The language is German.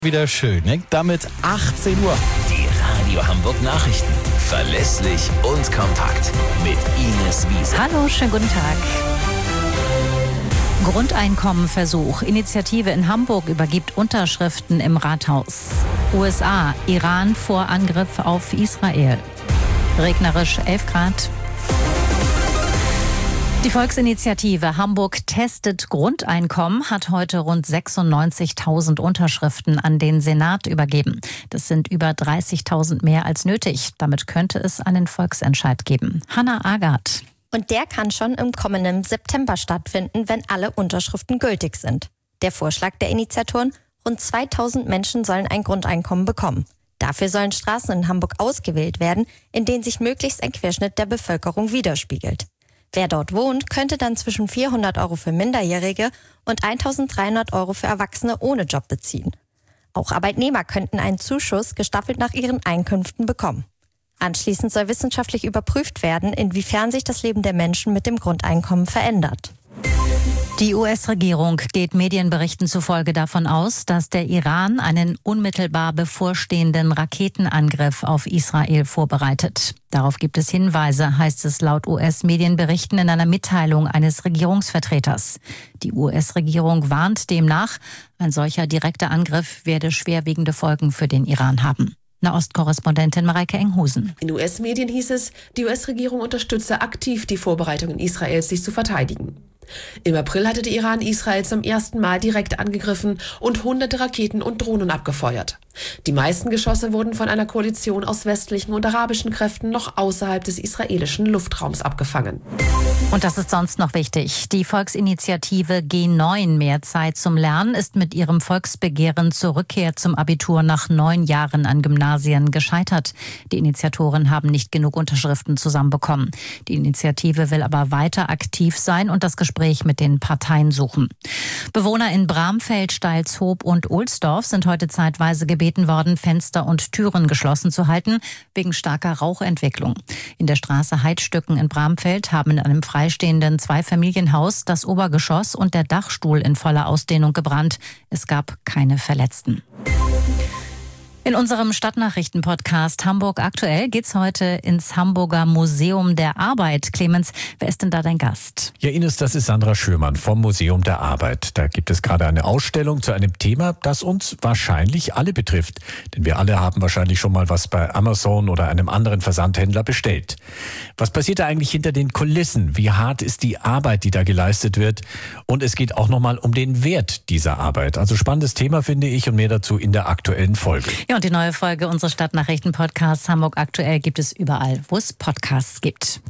Wieder schön, ne? Damit 18 Uhr. Die Radio Hamburg Nachrichten. Verlässlich und kompakt. Mit Ines Wiese. Hallo, schönen guten Tag. Grundeinkommenversuch. Initiative in Hamburg übergibt Unterschriften im Rathaus. USA. Iran vor Angriff auf Israel. Regnerisch 11 Grad. Die Volksinitiative Hamburg testet Grundeinkommen hat heute rund 96.000 Unterschriften an den Senat übergeben. Das sind über 30.000 mehr als nötig. Damit könnte es einen Volksentscheid geben. Hannah Agard. Und der kann schon im kommenden September stattfinden, wenn alle Unterschriften gültig sind. Der Vorschlag der Initiatoren: rund 2.000 Menschen sollen ein Grundeinkommen bekommen. Dafür sollen Straßen in Hamburg ausgewählt werden, in denen sich möglichst ein Querschnitt der Bevölkerung widerspiegelt. Wer dort wohnt, könnte dann zwischen 400 Euro für Minderjährige und 1.300 Euro für Erwachsene ohne Job beziehen. Auch Arbeitnehmer könnten einen Zuschuss gestaffelt nach ihren Einkünften bekommen. Anschließend soll wissenschaftlich überprüft werden, inwiefern sich das Leben der Menschen mit dem Grundeinkommen verändert. Die US-Regierung geht Medienberichten zufolge davon aus, dass der Iran einen unmittelbar bevorstehenden Raketenangriff auf Israel vorbereitet. Darauf gibt es Hinweise, heißt es laut US-Medienberichten in einer Mitteilung eines Regierungsvertreters. Die US-Regierung warnt demnach, ein solcher direkter Angriff werde schwerwiegende Folgen für den Iran haben. Nahostkorrespondentin Mareike Enghusen. In US-Medien hieß es, die US-Regierung unterstütze aktiv die Vorbereitungen Israels, sich zu verteidigen. Im April hatte der Iran Israel zum ersten Mal direkt angegriffen und hunderte Raketen und Drohnen abgefeuert. Die meisten Geschosse wurden von einer Koalition aus westlichen und arabischen Kräften noch außerhalb des israelischen Luftraums abgefangen. Und das ist sonst noch wichtig. Die Volksinitiative G9 Mehr Zeit zum Lernen ist mit ihrem Volksbegehren zur Rückkehr zum Abitur nach 9 Jahren an Gymnasien gescheitert. Die Initiatoren haben nicht genug Unterschriften zusammenbekommen. Die Initiative will aber weiter aktiv sein und das Gespräch mit den Parteien suchen. Bewohner in Bramfeld, Steilshoop und Ohlsdorf sind heute zeitweise gebeten worden, Fenster und Türen geschlossen zu halten, wegen starker Rauchentwicklung. In der Straße Heidstücken in Bramfeld haben in einem freistehenden Zweifamilienhaus das Obergeschoss und der Dachstuhl in voller Ausdehnung gebrannt. Es gab keine Verletzten. In unserem Stadtnachrichten-Podcast Hamburg aktuell geht's heute ins Hamburger Museum der Arbeit. Clemens, wer ist denn da dein Gast? Ja, Ines, das ist Sandra Schürmann vom Museum der Arbeit. Da gibt es gerade eine Ausstellung zu einem Thema, das uns wahrscheinlich alle betrifft. Denn wir alle haben wahrscheinlich schon mal was bei Amazon oder einem anderen Versandhändler bestellt. Was passiert da eigentlich hinter den Kulissen? Wie hart ist die Arbeit, die da geleistet wird? Und es geht auch nochmal um den Wert dieser Arbeit. Also spannendes Thema, finde ich, und mehr dazu in der aktuellen Folge. Ja, und die neue Folge unseres Stadtnachrichten-Podcasts Hamburg aktuell gibt es überall, wo es Podcasts gibt.